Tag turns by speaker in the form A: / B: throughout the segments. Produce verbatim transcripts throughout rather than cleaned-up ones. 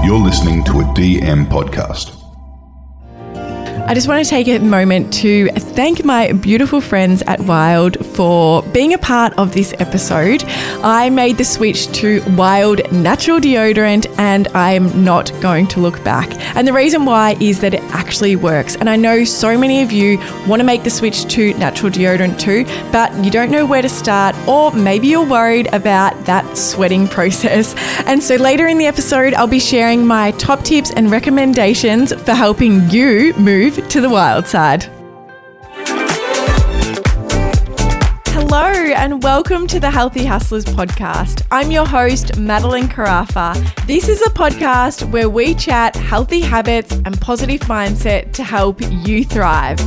A: You're listening to a D M podcast.
B: I just want to take a moment to thank my beautiful friends at Wild for being a part of this episode. I made the switch to Wild natural deodorant and I'm not going to look back. And the reason why is that it actually works. And I know so many of you want to make the switch to natural deodorant too, but you don't know where to start, or maybe you're worried about that sweating process. And so later in the episode, I'll be sharing my top tips and recommendations for helping you move to the wild side. Hello and welcome to the Healthy Hustlers podcast. I'm your host, Madeline Carafa. This is a podcast where we chat healthy habits and positive mindset to help you thrive.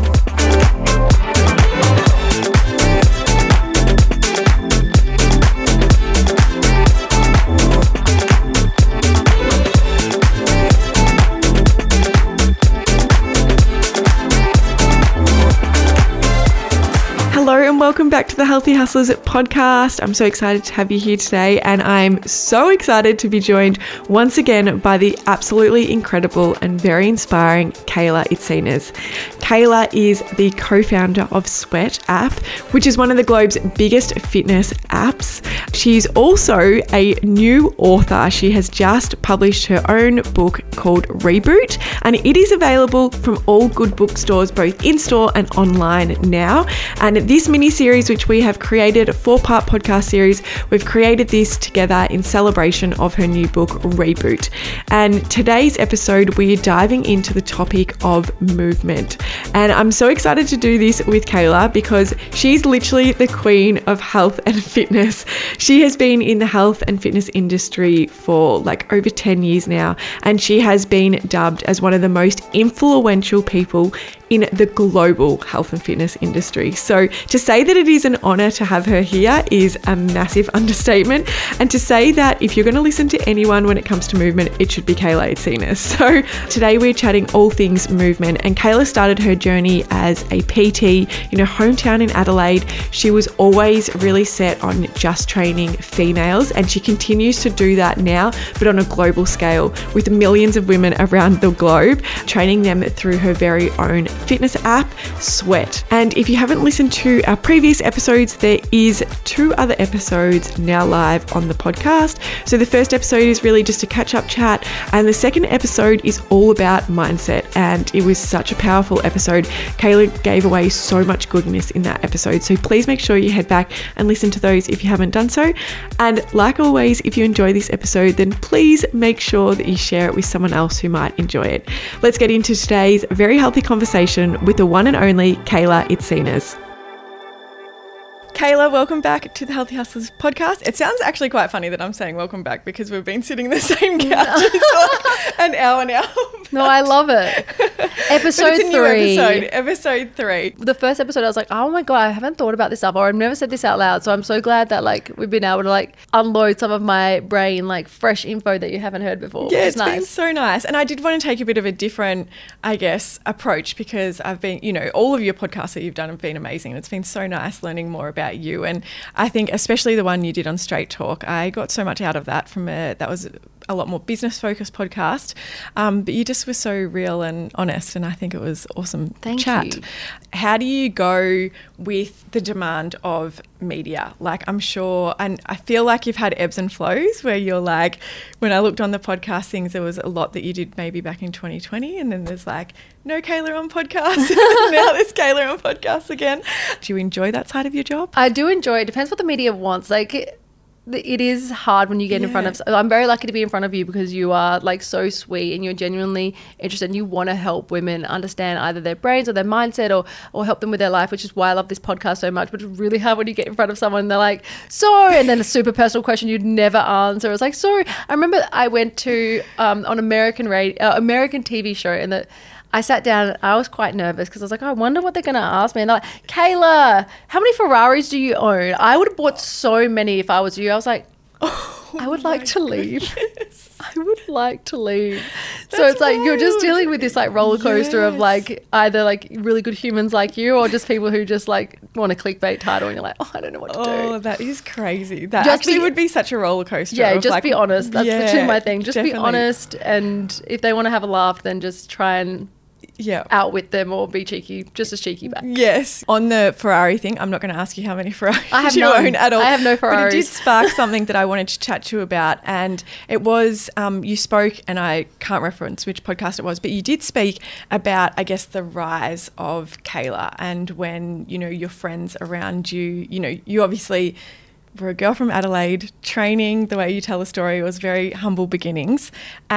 B: Hello and welcome back to the Healthy Hustlers podcast. I'm so excited to have you here today, and I'm so excited to be joined once again by the absolutely incredible and very inspiring Kayla Itsines. Kayla is the co-founder of Sweat app, which is one of the globe's biggest fitness apps. She's also a new author. She has just published her own book called Reboot, and it is available from all good bookstores, both in-store and online now. And this mini-series, which we have created, a four-part podcast series, we've created this together in celebration of her new book, Reboot. And today's episode, we're diving into the topic of movement. And I'm so excited to do this with Kayla because she's literally the queen of health and fitness. She has been in the health and fitness industry for like over ten years now, and she has been dubbed as one of the most influential people in the global health and fitness industry. So to say that it is an honor to have her here is a massive understatement. And to say that if you're going to listen to anyone when it comes to movement, it should be Kayla Itsines. So today we're chatting all things movement, and Kayla started her journey as a P T in her hometown in Adelaide. She was always really set on just training females, and she continues to do that now, but on a global scale with millions of women around the globe, training them through her very own fitness app, Sweat. And if you haven't listened to our previous episodes, there is two other episodes now live on the podcast. So the first episode is really just a catch-up chat, and the second episode is all about mindset, and it was such a powerful episode. Kayla gave away so much goodness in that episode, so please make sure you head back and listen to those if you haven't done so. And like always, if you enjoy this episode, then please make sure that you share it with someone else who might enjoy it. Let's get into today's very healthy conversation with the one and only Kayla Itsines. Kayla, welcome back to the Healthy Hustlers podcast. It sounds actually quite funny that I'm saying welcome back because we've been sitting in the same couch for like an hour now.
C: No, I love it. Episode
B: but it's a
C: three.
B: New episode, episode three.
C: The first episode, I was like, oh my God, I haven't thought about this up, or I've never said this out loud. So I'm so glad that like we've been able to like unload some of my brain, like fresh info that you haven't heard before.
B: Yeah, it's
C: nice.
B: been so nice. And I did want to take a bit of a different, I guess, approach because I've been, you know, all of your podcasts that you've done have been amazing. And it's been so nice learning more about you. And I think especially the one you did on Straight Talk, I got so much out of that from a, that was a lot more business focused podcast. Um, but you just were so real and honest, and I think it was awesome
C: Thank
B: chat.
C: you.
B: How do you go with the demand of media? Like, I'm sure, and I feel like you've had ebbs and flows where you're like, when I looked on the podcast things, there was a lot that you did maybe back in twenty twenty, and then there's like, no Kayla on podcasts. Now there's Kayla on podcasts again. Do you enjoy that side of your job?
C: I do enjoy it. Depends what the media wants. Like, it, it is hard when you get
B: yeah.
C: in front of, I'm very lucky to be in front of you because you are like so sweet and you're genuinely interested and you want to help women understand either their brains or their mindset or or help them with their life, which is why I love this podcast so much. But it's really hard when you get in front of someone and they're like, so, and then a super personal question you'd never answer. It's like, sorry. I remember I went to um, on American radio, uh, American T V show, and the I sat down and I was quite nervous because I was like, oh, I wonder what they're going to ask me. And they're like, Kayla, how many Ferraris do you own? I would have bought so many if I was you. I was like, oh, I would like to leave. I would like to leave.
B: That's
C: So it's like you're just dealing with this like roller coaster of
B: Yes.
C: like either like really good humans like you or just people who just like want a clickbait title and you're like, oh, I don't know what to
B: Oh,
C: do.
B: that is crazy. That
C: Just
B: actually
C: be-
B: would be such a roller coaster.
C: Yeah,
B: of
C: just
B: like-
C: be honest. That's
B: Yeah,
C: literally my thing. Just
B: definitely.
C: be honest, and if they want to have a laugh, then just try and
B: Yeah.
C: outwit them or be cheeky, just as cheeky back.
B: Yes. On the Ferrari thing, I'm not going to ask you how many Ferraris
C: I have
B: you
C: none.
B: own at all.
C: I have no
B: But it did
C: Ferraris.
B: spark something that I wanted to chat to you about. And it was, um, you spoke, and I can't reference which podcast it was, but you did speak about, I guess, the rise of Kayla and when, you know, your friends around you, you know, you obviously were a girl from Adelaide, training, the way you tell the story was very humble beginnings,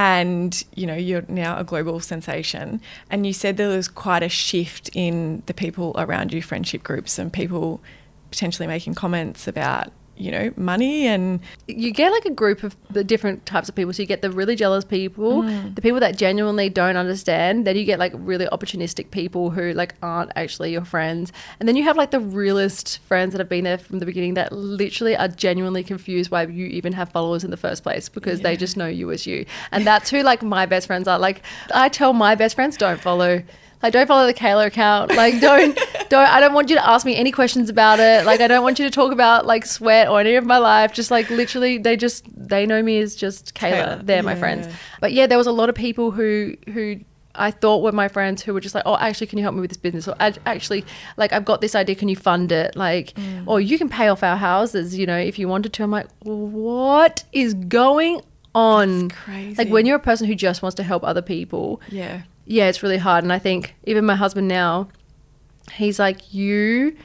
B: and you know you're now a global sensation. And you said there was quite a shift in the people around you, friendship groups, and people potentially making comments about, you know, money and
C: You get like a group of the different types of people. So you get the really jealous people, the people that genuinely don't understand. Then you get like really opportunistic people who like aren't actually your friends. And then you have like the realist friends that have been there from the beginning that literally are genuinely confused why you even have followers in the first place because they just know you as you. And that's who like my best friends are. Like I tell my best friends, don't follow. Like, don't follow the Kayla account. Like, don't, don't, I don't want you to ask me any questions about it. Like, I don't want you to talk about, like, sweat or any of my life. Just, like, literally, they just, they know me as just Kayla.
B: Kayla,
C: They're my
B: yeah.
C: friends. But, yeah, there was a lot of people who, who I thought were my friends who were just like, oh, actually, can you help me with this business? Or "Ac- actually, like, I've got this idea. Can you fund it? Like, or you can pay off our houses, you know, if you wanted to. I'm like, what is going on?
B: That's crazy.
C: Like, when you're a person who just wants to help other people,
B: yeah.
C: yeah, it's really hard. And I think even my husband now, he's like, you,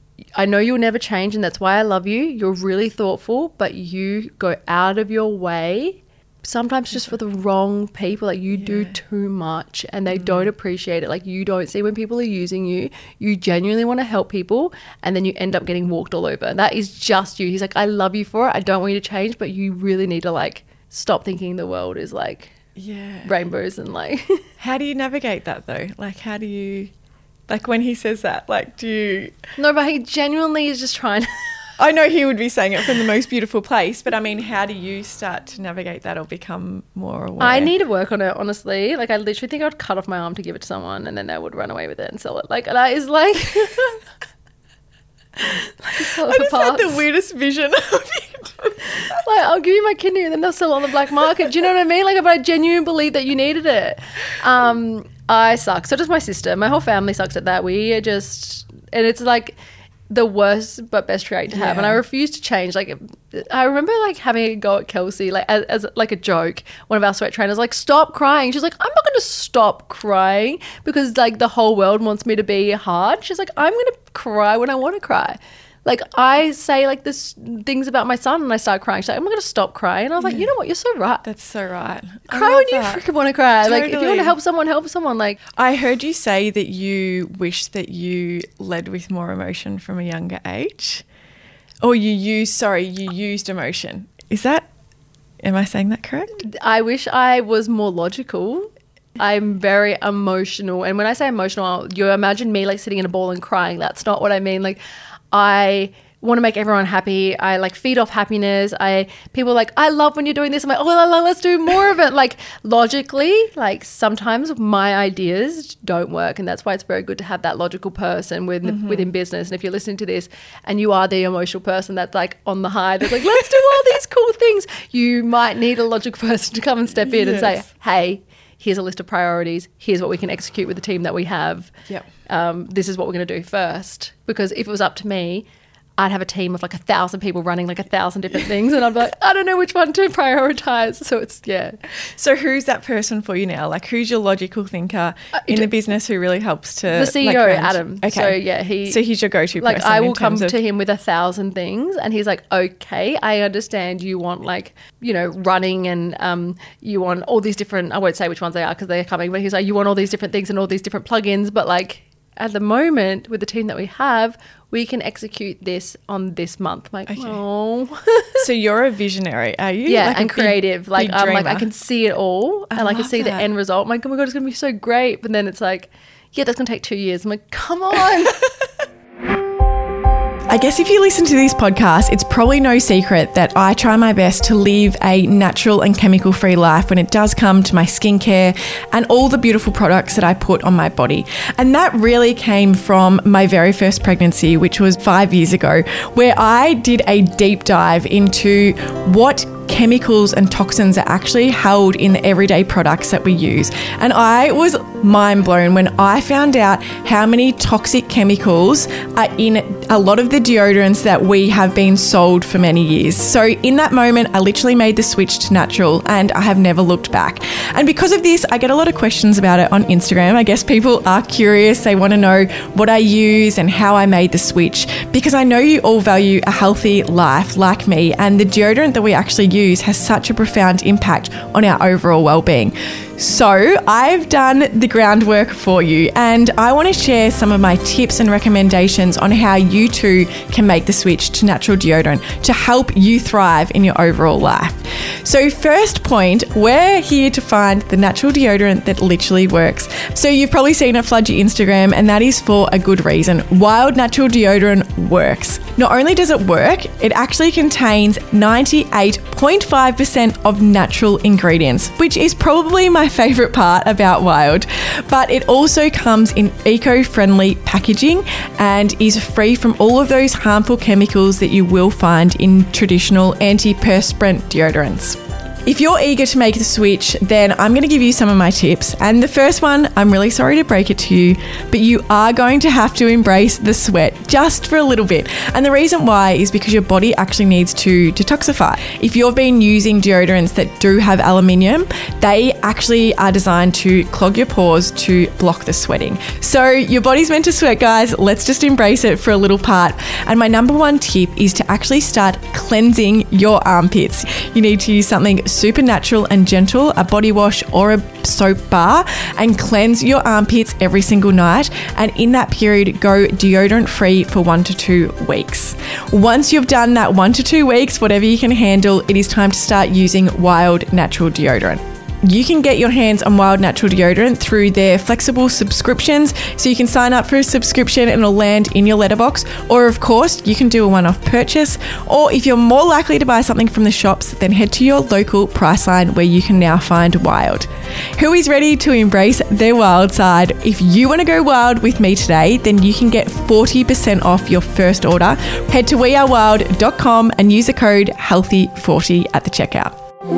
C: I know you'll never change and that's why I love you. You're really thoughtful, but you go out of your way sometimes just for the wrong people. Like you do
B: Yeah.
C: too much and they don't appreciate it. Like you don't see when people are using you. You genuinely want to help people and then you end up getting walked all over. That is just you. He's like, I love you for it. I don't want you to change, but you really need to like stop thinking the world is like
B: Yeah.
C: rainbows and like
B: How do you navigate that though? Like, how do you, like when he says that, like, do you,
C: no, but he genuinely is just trying to
B: I know he would be saying it from the most beautiful place, but I mean, how do you start to navigate that or become more aware?
C: I need to work on it, honestly. Like I literally think I would cut off my arm to give it to someone and then they would run away with it and sell it. Like that is like, like sell it
B: I
C: for
B: just had
C: parts.
B: the weirdest vision of it.
C: Like I'll give you my kidney and then they'll sell it on the black market. Do you know what I mean? Like, but I genuinely believe that you needed it. Um, I suck. So does my sister. My whole family sucks at that. We are just, and it's like the worst but best trait to have. And I
B: Yeah.
C: refuse to change. Like, I remember like having a go at Kelsey, like as, as like a joke. One of our sweat trainers, like, stop crying. She's like, I'm not going to stop crying because like the whole world wants me to be hard. She's like, I'm going to cry when I want to cry. Like I say like this things about my son and I start crying. She's like, I'm not going to stop crying. And I was like, you know what? You're so right.
B: That's so right. I
C: Cry
B: love
C: when you
B: that.
C: freaking want to cry. Like if you want
B: Totally.
C: to help someone, help someone. Like
B: I heard you say that you wish that you led with more emotion from a younger age. Or you used, sorry, you used emotion. Is that, am I saying that correct?
C: I wish I was more logical. I'm very emotional. And when I say emotional, you imagine me like sitting in a ball and crying. That's not what I mean. Like I want to make everyone happy. I like feed off happiness. I people are like, I love when you're doing this. I'm like, oh, la, la, let's do more of it. Like logically, like sometimes my ideas don't work. And that's why it's very good to have that logical person with,
B: Mm-hmm.
C: within business. And if you're listening to this and you are the emotional person that's like on the high, that's like, let's do all these cool things. You might need a logical person to come and step in and say,
B: Yes.
C: hey, here's a list of priorities. Here's what we can execute with the team that we have.
B: Yep.
C: Um, this is what we're going to do first. Because if it was up to me, I'd have a team of like a thousand people running like a thousand different things. And I'd be like, I don't know which one to prioritize. So it's, yeah.
B: So who's that person for you now? Like who's your logical thinker in
C: it-
B: the business who really helps to
C: The C E O,
B: like, ground-
C: Adam.
B: Okay.
C: So, yeah, he-
B: So he's your go-to
C: Like
B: person.
C: I
B: in
C: will come
B: terms of-
C: to him with a thousand things and he's like, okay, I understand you want like, you know, running and um, you want all these different, I won't say which ones they are because they're coming, but he's like, you want all these different things and all these different plugins. But like at the moment with the team that we have, we can execute this on this month. I'm like,
B: Okay.
C: oh.
B: So you're a visionary, are you?
C: Yeah,
B: Like a
C: and
B: big-
C: creative. Like
B: big
C: I'm like I
B: dreamer?
C: can see it all,
B: I
C: and I can
B: love
C: see the
B: that.
C: end result. I'm like, oh my god, it's gonna be so great. But then it's like, yeah, that's gonna take two years. I'm like, come on.
B: I guess if you listen to this podcast, it's probably no secret that I try my best to live a natural and chemical-free life when it does come to my skincare and all the beautiful products that I put on my body. And that really came from my very first pregnancy, which was five years ago, where I did a deep dive into what chemicals and toxins are actually held in the everyday products that we use. And I was mind blown when I found out how many toxic chemicals are in a lot of the deodorants that we have been sold for many years. So in that moment, I literally made the switch to natural and I have never looked back. And because of this, I get a lot of questions about it on Instagram. I guess people are curious. They want to know what I use and how I made the switch, because I know you all value a healthy life like me, and the deodorant that we actually use has such a profound impact on our overall well-being. So I've done the groundwork for you, and I want to share some of my tips and recommendations on how you too can make the switch to natural deodorant to help you thrive in your overall life. So first point, we're here to find the natural deodorant that literally works. So you've probably seen it flood your Instagram, and that is for a good reason. Wild natural deodorant works. Not only does it work, it actually contains ninety-eight point five percent of natural ingredients, which is probably my favorite part about Wild. But it also comes in eco-friendly packaging and is free from all of those harmful chemicals that you will find in traditional antiperspirant deodorants. If you're eager to make the switch, then I'm going to give you some of my tips. And the first one, I'm really sorry to break it to you, but you are going to have to embrace the sweat just for a little bit. And the reason why is because your body actually needs to detoxify. If you've been using deodorants that do have aluminium, they actually are designed to clog your pores to block the sweating. So your body's meant to sweat, guys. Let's just embrace it for a little part. And my number one tip is to actually start cleansing your armpits. You need to use something super natural and gentle, a body wash or a soap bar, and cleanse your armpits every single night. And in that period, go deodorant free for one to two weeks. Once you've done that one to two weeks, whatever you can handle, it is time to start using Wild natural deodorant. You can get your hands on Wild natural deodorant through their flexible subscriptions. So you can sign up for a subscription and it'll land in your letterbox. Or of course, you can do a one-off purchase. Or if you're more likely to buy something from the shops, then head to your local Priceline where you can now find Wild. Who is ready to embrace their wild side? If you want to go wild with me today, then you can get forty percent off your first order. Head to we are wild dot com and use the code healthy forty at the checkout.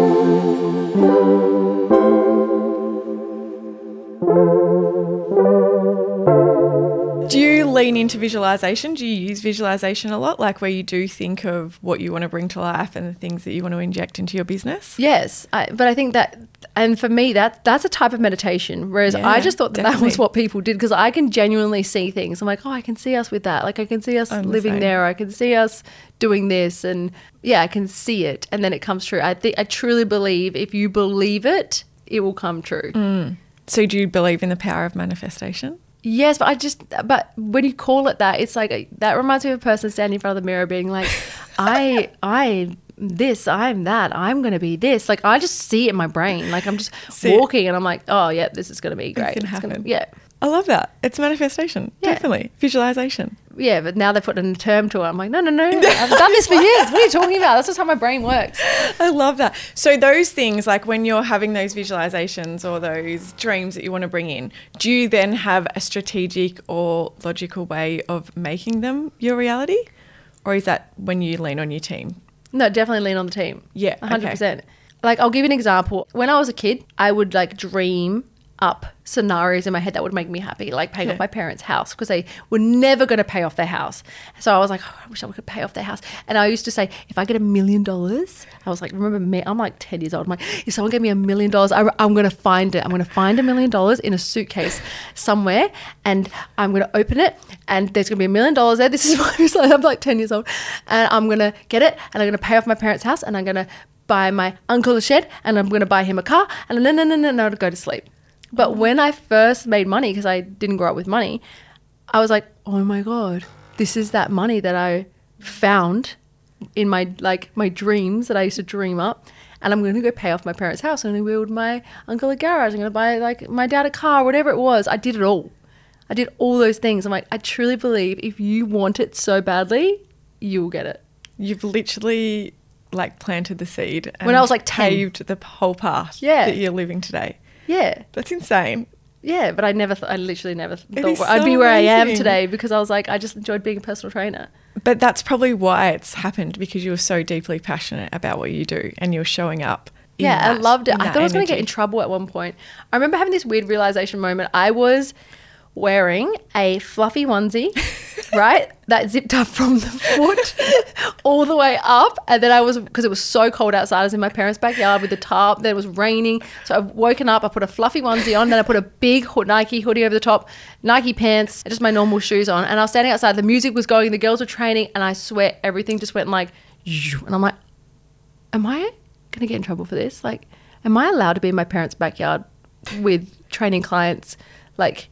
B: Do you lean into visualization? Do you use visualization a lot? Like where you do think of what you want to bring to life and the things that you want to inject into your business?
C: Yes, I, but I think that, and for me, that that's a type of meditation. Whereas
B: Yeah,
C: I just thought that
B: definitely.
C: that was what people did, because I can genuinely see things. I'm like, oh, I can see us with that. Like I can see us
B: I'm the
C: living
B: same.
C: there. I can see us doing this, and yeah, I can see it, and then it comes true. I think I truly believe if you believe it, it will come true.
B: Mm. So do you believe in the power of manifestation?
C: Yes, but I just, but when you call it that, it's like, that reminds me of a person standing in front of the mirror being like, I, I, this, I'm that, I'm going to be this. Like, I just see it in my brain. Like, I'm just
B: See it.
C: walking and I'm like, oh, yeah, this is going to be great.
B: can
C: It's gonna-
B: happen.
C: yeah.
B: I love that. It's manifestation.
C: Yeah.
B: Definitely. Visualization.
C: Yeah, but now they're putting a term to it. I'm like, no, no, no. I've done this for years. What are you talking about? That's just how my brain works.
B: I love that. So those things, like when you're having those visualizations or those dreams that you want to bring in, do you then have a strategic or logical way of making them your reality? Or is that when you lean on your team?
C: No, definitely lean on the team.
B: Yeah,
C: one hundred percent. Like, I'll give you an example. When I was a kid, I would like dream up scenarios in my head that would make me happy, like paying
B: Yeah.
C: off my parents' house, because they were never going to pay off their house. So I was like, oh, I wish I could pay off their house. And I used to say, if I get a million dollars, I was like, remember me, I'm like ten years old. I'm like, if someone gave me a million dollars, I- I'm going to find it. I'm going to find a million dollars in a suitcase somewhere, and I'm going to open it, and there's going to be a million dollars there. This is why I'm like ten years old. And I'm going to get it, and I'm going to pay off my parents' house, and I'm going to buy my uncle a shed, and I'm going to buy him a car, and then, then, then, then, I'll go to sleep. But when I first made money, because I didn't grow up with money, I was like, oh my God, this is that money that I found in my, like, my dreams that I used to dream up. And I'm going to go pay off my parents' house. I'm going to build my uncle a garage. I'm going to buy, like, my dad a car, whatever it was. I did it all. I did all those things. I'm like, I truly believe if you want it so badly, you'll get it.
B: You've literally like planted the seed and
C: when I was like ten.
B: paved the whole path
C: Yeah.
B: that you're living today.
C: Yeah.
B: That's insane.
C: Yeah, but I never, th- I literally never th-
B: is
C: thought I'd
B: so
C: be where I am
B: amazing.
C: today because I was like, I just enjoyed being a personal trainer.
B: But that's probably why it's happened, because you were so deeply passionate about what you do and you're showing up. in
C: Yeah, I
B: that-
C: loved it.
B: in
C: I
B: that
C: thought I was going to get in
B: energy.
C: trouble at one point. I remember having this weird realization moment. I was wearing a fluffy onesie, right? That zipped up from the foot all the way up. And then I was, because it was so cold outside, I was in my parents' backyard with the tarp. Then it was raining. So I've woken up, I put a fluffy onesie on, then I put a big ho- Nike hoodie over the top, Nike pants, and just my normal shoes on. And I was standing outside, the music was going, the girls were training, and I swear everything just went like, and I'm like, am I going to get in trouble for this? Like, am I allowed to be in my parents' backyard with training clients? Like,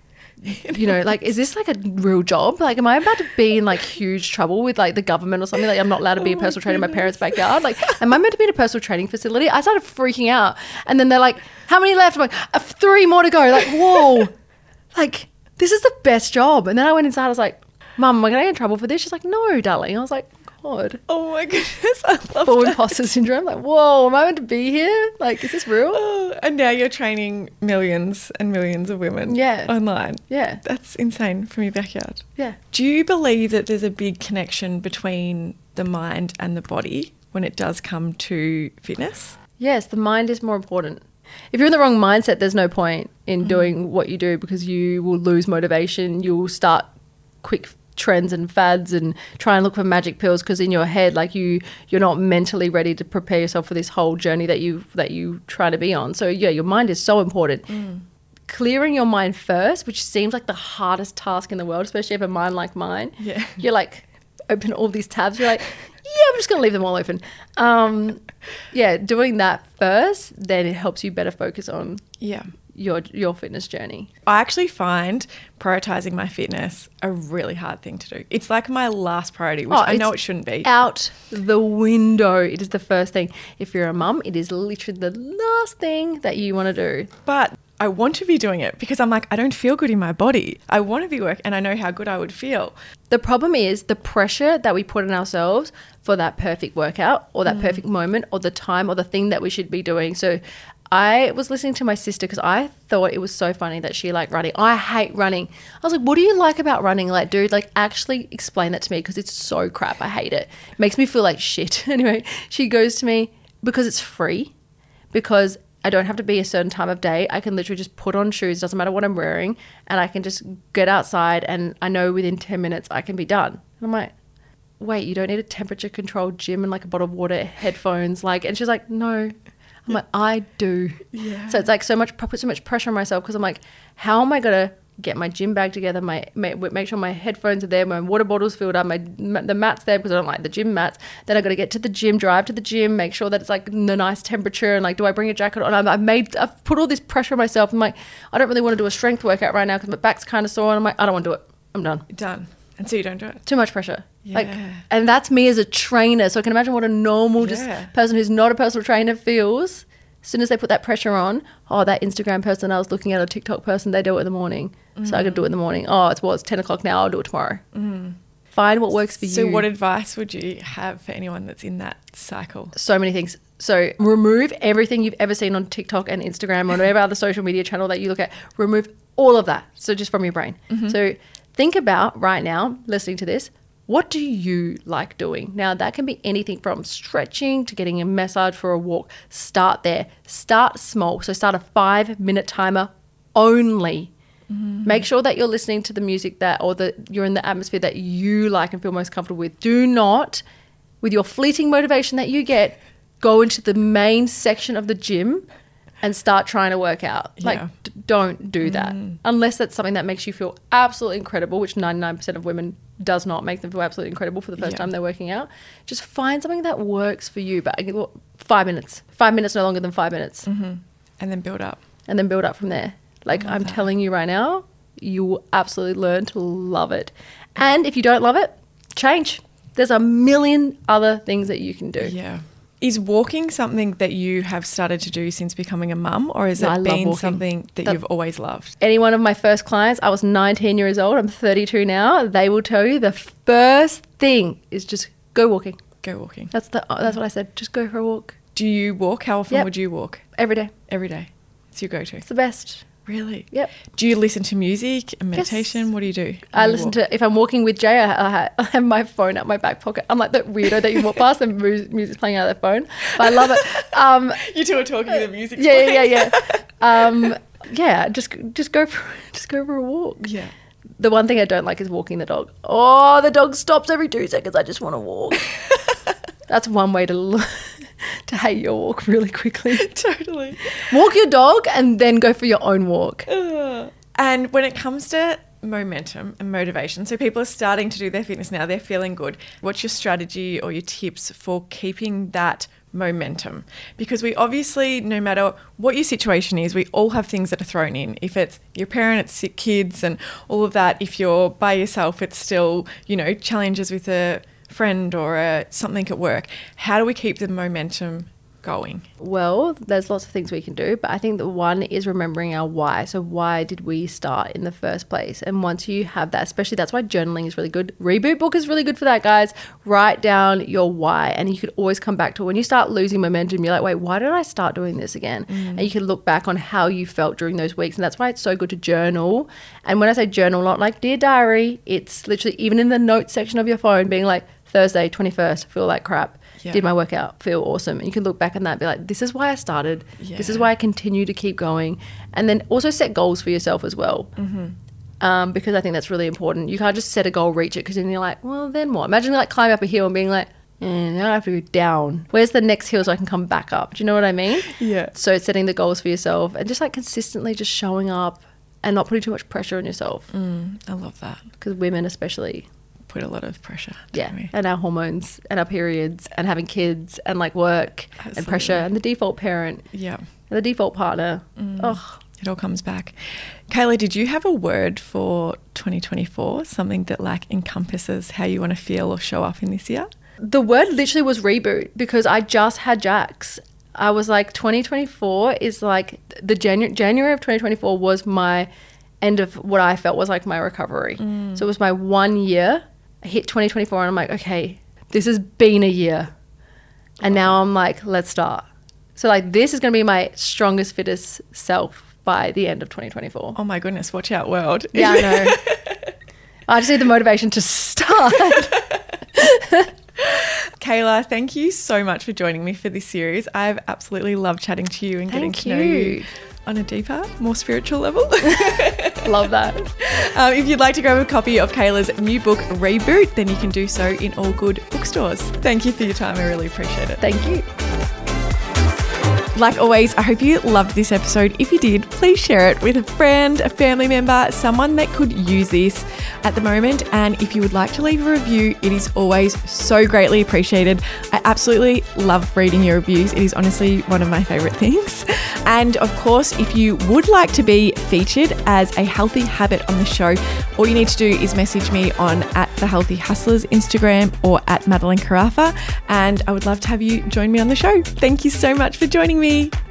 C: you know, like, is this like a real job? Like, am I about to be in like huge trouble with like the government or something? Like, I'm not allowed to be
B: Oh
C: a
B: my
C: personal trainer in my
B: goodness.
C: parents' backyard. Like, am I meant to be in a personal training facility? I started freaking out. And then they're like, how many left? I'm like, "Uh, three more to go. Like, whoa, like, this is the best job. And then I went inside. I was like, Mum, am I going to get in trouble for this? She's like, no, darling. I was like, God.
B: Oh my goodness, I love
C: Full
B: that.
C: imposter syndrome. Like, whoa, am I meant to be here? Like, is this real?
B: Oh, and now you're training millions and millions of women
C: Yeah.
B: online.
C: Yeah.
B: That's insane from your backyard.
C: Yeah.
B: Do you believe that there's a big connection between the mind and the body when it does come to fitness?
C: Yes, the mind is more important. If you're in the wrong mindset, there's no point in doing what you do because you will lose motivation. You'll start quick trends and fads and try and look for magic pills because in your head, like you, you're not mentally ready to prepare yourself for this whole journey that you that you try to be on. So yeah, your mind is so important. Mm. Clearing your mind first, which seems like the hardest task in the world, especially if you have a mind like mine.
B: Yeah.
C: You're like, open all these tabs. You're like, yeah, I'm just going to leave them all open. Um, yeah, doing that first, then it helps you better focus on
B: Yeah.
C: your your fitness journey.
B: I actually find prioritizing my fitness a really hard thing to do. It's like my last priority, which
C: Oh,
B: I know
C: it's
B: it shouldn't be.
C: Out the window. It is the first thing. If you're a mum, it is literally the last thing that you want to do.
B: But I want to be doing it because I'm like, I don't feel good in my body. I want to be work and I know how good I would feel.
C: The problem is the pressure that we put on ourselves for that perfect workout or that mm. perfect moment or the time or the thing that we should be doing. So I was listening to my sister because I thought it was so funny that she liked running. I hate running. I was like, what do you like about running? Like, dude, like actually explain that to me because it's so crap. I hate it. It makes me feel like shit. Anyway, she goes to me because it's free, because I don't have to be a certain time of day. I can literally just put on shoes, doesn't matter what I'm wearing, and I can just get outside and I know within ten minutes I can be done. And I'm like, wait, you don't need a temperature controlled gym and like a bottle of water, headphones, like, and she's like, no. I'm like, I do.
B: Yeah.
C: So it's like so much, I put so much pressure on myself because I'm like, how am I going to get my gym bag together, my make, make sure my headphones are there, my water bottle's filled up, my the mat's there because I don't like the gym mats. Then I got to get to the gym, drive to the gym, make sure that it's like the nice temperature and like, do I bring a jacket on? I've, I've made, I've put all this pressure on myself. I'm like, I don't really want to do a strength workout right now because my back's kind of sore. And I'm like, I don't want to do it. I'm done.
B: Done. And so you don't do it.
C: Too much pressure.
B: Yeah.
C: Like, and that's me as a trainer. So I can imagine what a normal
B: Yeah.
C: just person who's not a personal trainer feels. As soon as they put that pressure on, oh, that Instagram person I was looking at, a TikTok person, they do it in the morning. Mm. So I could do it in the morning. Oh, it's well, it's ten o'clock now. I'll do it tomorrow. Mm. Find what works for
B: so
C: you.
B: So what advice would you have for anyone that's in that cycle?
C: So many things. So remove everything you've ever seen on TikTok and Instagram or whatever other social media channel that you look at. Remove all of that. So just from your brain. Mm-hmm. So think about right now, listening to this, what do you like doing? Now, that can be anything from stretching to getting a massage for a walk. Start there. Start small. So start a five-minute timer only. Mm-hmm. Make sure that you're listening to the music that or that you're in the atmosphere that you like and feel most comfortable with. Do not, with your fleeting motivation that you get, go into the main section of the gym and start trying to work out.
B: Yeah.
C: Like, d- don't do that. Mm. Unless that's something that makes you feel absolutely incredible, which ninety-nine percent of women does not make them feel absolutely incredible for the first yeah. time they're working out. Just find something that works for you. But five minutes. Five minutes no longer than five minutes.
B: Mm-hmm. And then build up.
C: And then build up from there. Like, I'm that. telling you right now, you will absolutely learn to love it. And if you don't love it, change. There's a million other things that you can do.
B: Yeah. Is walking something that you have started to do since becoming a mum, or has
C: No, I
B: it
C: love
B: been
C: walking.
B: something that
C: That-
B: you've always loved?
C: Any one of my first clients, I was nineteen years old, I'm thirty-two now, they will tell you the first thing is just go walking.
B: Go walking.
C: That's the that's what I said. Just go for a walk
B: Do you walk? How often
C: Yep.
B: would you walk?
C: every day.
B: Every day. It's your go-to.
C: It's the best.
B: Really?
C: Yep.
B: Do you listen to music and meditation? What do you do?
C: I
B: when you
C: listen
B: walk?
C: to, if I'm walking with Jay, I, I ha- I have my phone out my back pocket. I'm like that weirdo that you walk past and mu- music's playing out of their phone. But I love it. Um,
B: You two are talking, the music's
C: yeah, yeah,
B: playing.
C: yeah, yeah. Um, yeah, just just go for just go for a walk.
B: Yeah.
C: The one thing I don't like is walking the dog. Oh, the dog stops every two seconds. I just want to walk. That's one way to l- to hate your walk really quickly.
B: Totally.
C: Walk your dog and then go for your own walk.
B: Ugh. And when it comes to momentum and motivation, so people are starting to do their fitness now, they're feeling good. What's your strategy or your tips for keeping that momentum? Because we obviously, no matter what your situation is, we all have things that are thrown in. If it's your parent, it's sick kids and all of that. If you're by yourself, it's still, you know, challenges with a friend or a, something at work. How do we keep the momentum going?
C: Well, there's lots of things we can do, but I think the one is remembering our why. So why did we start in the first place? And once you have that, especially that's why journaling is really good. Reboot book is really good for that, guys. Write down your why, and you could always come back to it. When you start losing momentum, you're like, wait, why did I start doing this again? Mm. And you can look back on how you felt during those weeks. And that's why it's so good to journal. And when I say journal, not like Dear Diary, it's literally even in the notes section of your phone being like, Thursday, twenty-first, feel like crap. Yeah. Did my workout, feel awesome. And you can look back on that and be like, this is why I started. Yeah. This is why I continue to keep going. And then also set goals for yourself as well. Mm-hmm. Um, because I think that's really important. You can't just set a goal, reach it, because then you're like, well, then what? Imagine like climbing up a hill and being like, eh, now I have to go down. Where's the next hill so I can come back up? Do you know what I mean?
B: Yeah.
C: So setting the goals for yourself and just like consistently just showing up and not putting too much pressure on yourself.
B: Mm, I love that.
C: Because women especially
B: put a lot of pressure.
C: Yeah,
B: me.
C: and our hormones and our periods and having kids and like work
B: Absolutely.
C: and pressure and the default parent.
B: Yeah.
C: And the default partner.
B: Mm.
C: Oh,
B: it all comes back. Kayla, did you have a word for twenty twenty-four? Something that like encompasses how you want to feel or show up in this year?
C: the word literally was reboot because I just had Jax. I was like, twenty twenty-four is like the Janu- January of twenty twenty-four was my end of what I felt was like my recovery. Mm. So it was my one year. I hit twenty twenty-four and I'm like, okay, this has been a year. And now I'm like, let's start. So like this is going to be my strongest, fittest self by the end of twenty twenty-four.
B: Oh my goodness, watch out world.
C: Yeah, I know. I just need the motivation to start.
B: Kayla, thank you so much for joining me for this series. I've absolutely loved chatting to you and getting
C: Thank
B: to know
C: you.
B: you on a deeper, more spiritual level.
C: Love that.
B: Um, if you'd like to grab a copy of Kayla's new book, Reboot, then you can do so in all good bookstores. Thank you for your time. I really appreciate it.
C: Thank you.
B: Like always, I hope you loved this episode. If you did, please share it with a friend, a family member, someone that could use this at the moment. And if you would like to leave a review, it is always so greatly appreciated. I absolutely love reading your reviews. It is honestly one of my favorite things. And of course, if you would like to be featured as a healthy habit on the show, all you need to do is message me on at The Healthy Hustlers Instagram or at Madeline Carafa. And I would love to have you join me on the show. Thank you so much for joining me.